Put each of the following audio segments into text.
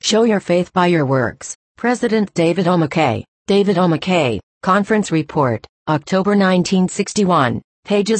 Show your faith by your works. President David O. McKay. David O. McKay, Conference Report, October 1961, pages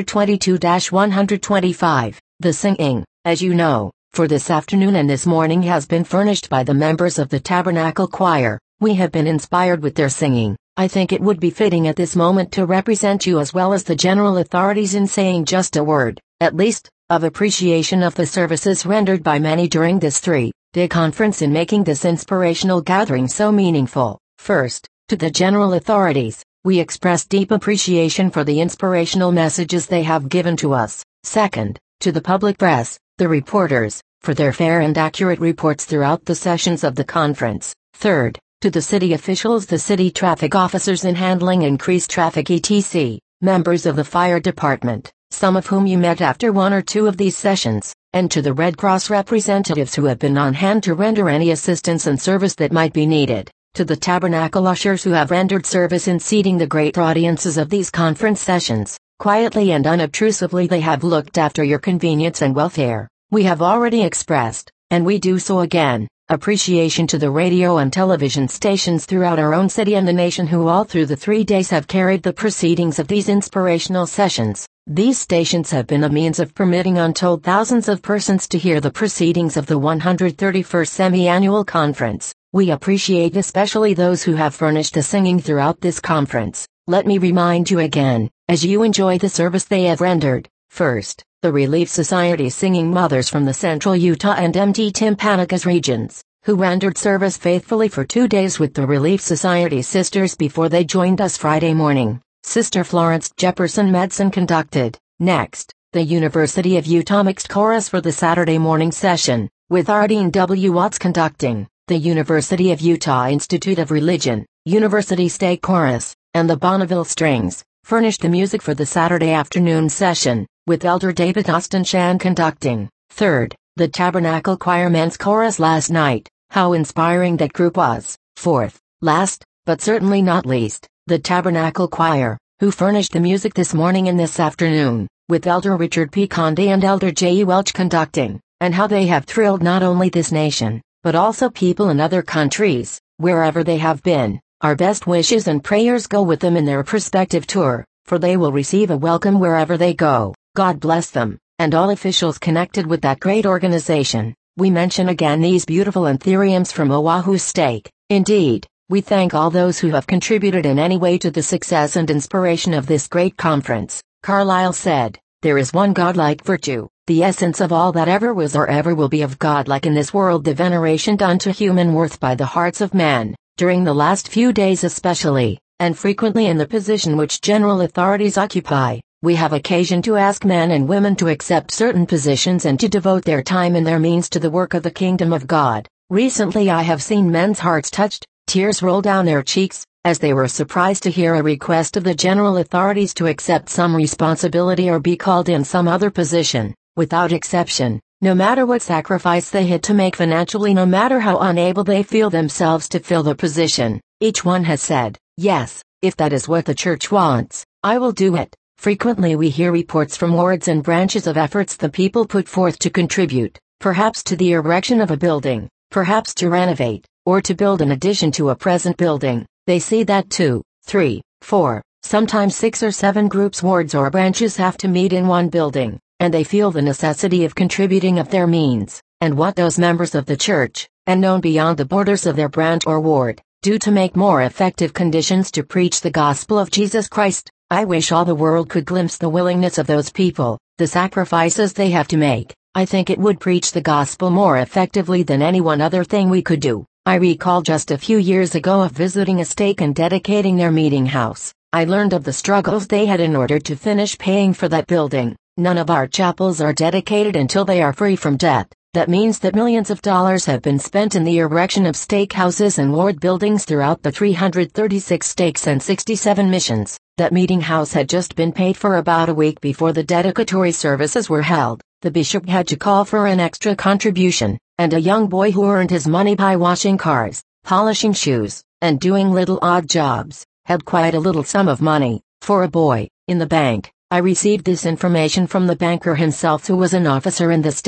122-125. The singing, as you know, for this afternoon and this morning has been furnished by the members of the Tabernacle Choir. We have been inspired with their singing. I think it would be fitting at this moment to represent you as well as the general authorities in saying just a word, at least, of appreciation of the services rendered by many during this three-day conference in making this inspirational gathering so meaningful. First, to the general authorities, we express deep appreciation for the inspirational messages they have given to us. Second, to the public press, the reporters, for their fair and accurate reports throughout the sessions of the conference. Third, to the city officials, the city traffic officers in handling increased traffic etc., members of the fire department, some of whom you met after one or two of these sessions, and to the Red Cross representatives who have been on hand to render any assistance and service that might be needed, to the tabernacle ushers who have rendered service in seating the great audiences of these conference sessions. Quietly and unobtrusively they have looked after your convenience and welfare. We have already expressed, and we do so again, appreciation to the radio and television stations throughout our own city and the nation who all through the 3 days have carried the proceedings of these inspirational sessions. These stations have been a means of permitting untold thousands of persons to hear the proceedings of the 131st Semi-Annual Conference. We appreciate especially those who have furnished the singing throughout this conference. Let me remind you again, as you enjoy the service they have rendered. First, the Relief Society Singing Mothers from the Central Utah and MT Timpanogas regions, who rendered service faithfully for 2 days with the Relief Society sisters before they joined us Friday morning. Sister Florence Jefferson Medson conducted. Next, the University of Utah Mixed Chorus for the Saturday morning session, with Ardeen W. Watts conducting. The University of Utah Institute of Religion, University State Chorus, and the Bonneville Strings, furnished the music for the Saturday afternoon session, with Elder David Austin Shan conducting. Third, the Tabernacle Choir Men's Chorus last night. How inspiring that group was. Fourth, last, but certainly not least, the Tabernacle Choir, who furnished the music this morning and this afternoon, with Elder Richard P. Conde and Elder J. E. Welch conducting, and how they have thrilled not only this nation, but also people in other countries, wherever they have been. Our best wishes and prayers go with them in their prospective tour, for they will receive a welcome wherever they go. God bless them, and all officials connected with that great organization. We mention again these beautiful anthuriums from Oahu Steak. Indeed, we thank all those who have contributed in any way to the success and inspiration of this great conference. Carlyle said, "There is one godlike virtue, the essence of all that ever was or ever will be of godlike in this world, the veneration done to human worth by the hearts of men, during the last few days especially, and frequently in the position which general authorities occupy. We have occasion to ask men and women to accept certain positions and to devote their time and their means to the work of the kingdom of God. Recently I have seen men's hearts touched, tears roll down their cheeks, as they were surprised to hear a request of the general authorities to accept some responsibility or be called in some other position. Without exception, no matter what sacrifice they had to make financially, no matter how unable they feel themselves to fill the position, each one has said, 'Yes, if that is what the church wants, I will do it.' Frequently we hear reports from wards and branches of efforts the people put forth to contribute, perhaps to the erection of a building, perhaps to renovate, or to build an addition to a present building. They see that 2, 3, 4, sometimes 6 or 7 groups, wards or branches have to meet in one building, and they feel the necessity of contributing of their means, and what those members of the church, and known beyond the borders of their branch or ward, do to make more effective conditions to preach the gospel of Jesus Christ. I wish all the world could glimpse the willingness of those people, the sacrifices they have to make. I think it would preach the gospel more effectively than any one other thing we could do. I recall just a few years ago of visiting a stake and dedicating their meeting house. I learned of the struggles they had in order to finish paying for that building. None of our chapels are dedicated until they are free from debt. That means that millions of dollars have been spent in the erection of stake houses and ward buildings throughout the 336 stakes and 67 missions. That meeting house had just been paid for about a week before the dedicatory services were held. The bishop had to call for an extra contribution, and a young boy who earned his money by washing cars, polishing shoes, and doing little odd jobs, had quite a little sum of money, for a boy, in the bank. I received this information from the banker himself, who was an officer in the stake.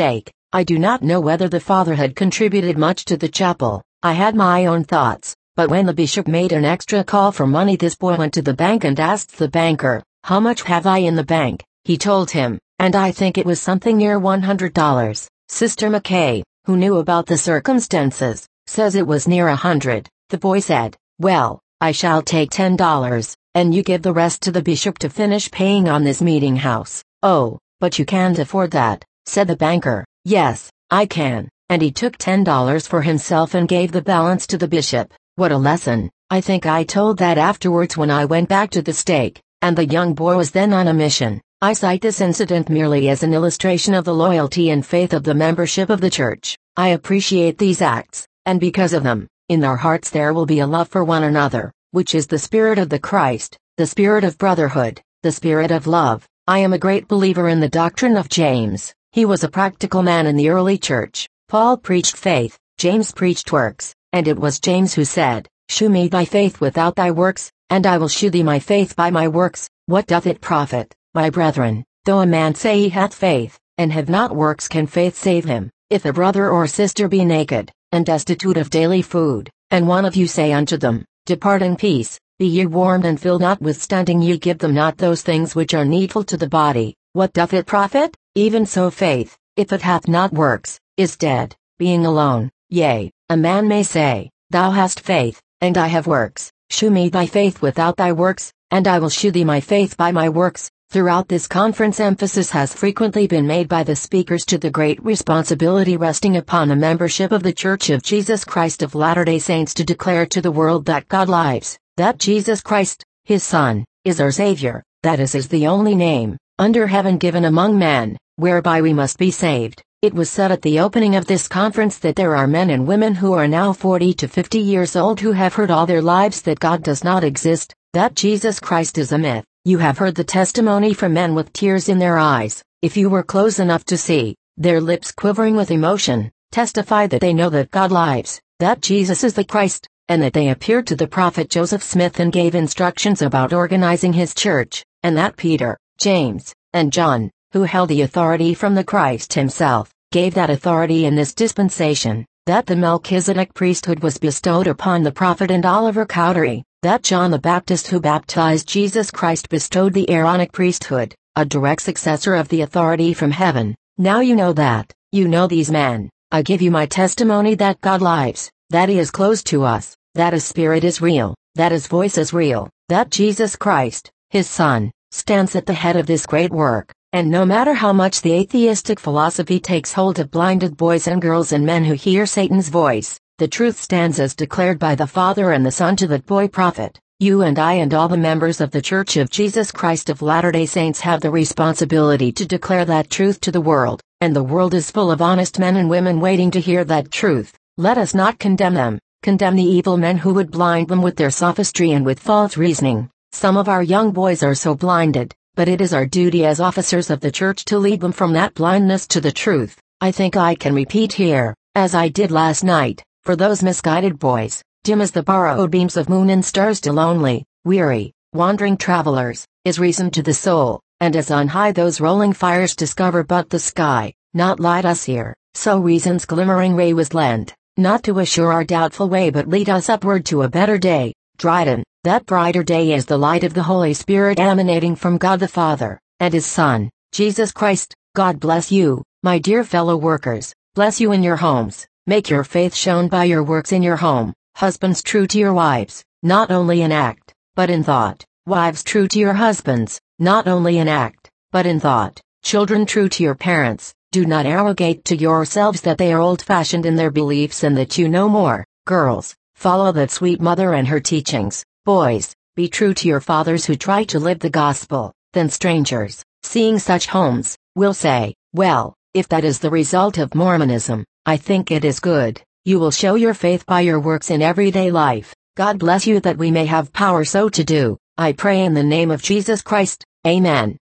I do not know whether the father had contributed much to the chapel. I had my own thoughts, but when the bishop made an extra call for money, this boy went to the bank and asked the banker, "How much have I in the bank?" He told him, and I think it was something near $100. Sister McKay, who knew about the circumstances, says it was near 100. The boy said, "Well, I shall take $10, and you give the rest to the bishop to finish paying on this meeting house." "Oh, but you can't afford that," said the banker. "Yes, I can," and he took $10 for himself and gave the balance to the bishop. What a lesson. I think I told that afterwards when I went back to the stake, and the young boy was then on a mission. I cite this incident merely as an illustration of the loyalty and faith of the membership of the church. I appreciate these acts, and because of them, in their hearts there will be a love for one another, which is the spirit of the Christ, the spirit of brotherhood, the spirit of love. I am a great believer in the doctrine of James. He was a practical man in the early church. Paul preached faith, James preached works, and it was James who said, "Shew me thy faith without thy works, and I will shew thee my faith by my works. What doth it profit, my brethren, though a man say he hath faith, and have not works, can faith save him? If a brother or sister be naked, and destitute of daily food, and one of you say unto them, Depart in peace, be ye warmed and filled, notwithstanding ye give them not those things which are needful to the body, what doth it profit? Even so faith, if it hath not works, is dead, being alone. Yea, a man may say, Thou hast faith, and I have works. Shew me thy faith without thy works, and I will shew thee my faith by my works." Throughout this conference, emphasis has frequently been made by the speakers to the great responsibility resting upon the membership of the Church of Jesus Christ of Latter-day Saints to declare to the world that God lives, that Jesus Christ, his Son, is our Savior, that is the only name, under heaven given among men, whereby we must be saved. It was said at the opening of this conference that there are men and women who are now 40 to 50 years old who have heard all their lives that God does not exist, that Jesus Christ is a myth. You have heard the testimony from men with tears in their eyes, if you were close enough to see, their lips quivering with emotion, testify that they know that God lives, that Jesus is the Christ, and that they appeared to the prophet Joseph Smith and gave instructions about organizing his church, and that Peter, James, and John, who held the authority from the Christ himself, gave that authority in this dispensation, that the Melchizedek priesthood was bestowed upon the prophet and Oliver Cowdery, that John the Baptist who baptized Jesus Christ bestowed the Aaronic priesthood, a direct successor of the authority from heaven. Now you know that, you know these men. I give you my testimony that God lives, that he is close to us, that his spirit is real, that his voice is real, that Jesus Christ, his Son, stands at the head of this great work. And no matter how much the atheistic philosophy takes hold of blinded boys and girls and men who hear Satan's voice, the truth stands as declared by the Father and the Son to that boy prophet. You and I and all the members of the Church of Jesus Christ of Latter-day Saints have the responsibility to declare that truth to the world, and the world is full of honest men and women waiting to hear that truth. Let us not condemn them, condemn the evil men who would blind them with their sophistry and with false reasoning. Some of our young boys are so blinded, but it is our duty as officers of the church to lead them from that blindness to the truth. I think I can repeat here, as I did last night, for those misguided boys, dim as the borrowed beams of moon and stars, still lonely, weary, wandering travelers, is reason to the soul, and as on high those rolling fires discover but the sky, not light us here, so reason's glimmering ray was lent, not to assure our doubtful way but lead us upward to a better day. Dryden, that brighter day is the light of the Holy Spirit emanating from God the Father, and his Son, Jesus Christ. God bless you, my dear fellow workers, bless you in your homes, make your faith shown by your works in your home, husbands true to your wives, not only in act, but in thought, wives true to your husbands, not only in act, but in thought, children true to your parents. Do not arrogate to yourselves that they are old-fashioned in their beliefs and that you know more. Girls, follow that sweet mother and her teachings. Boys, be true to your fathers who try to live the gospel. Then strangers, seeing such homes, will say, well, if that is the result of Mormonism, I think it is good. You will show your faith by your works in everyday life. God bless you that we may have power so to do. I pray in the name of Jesus Christ. Amen.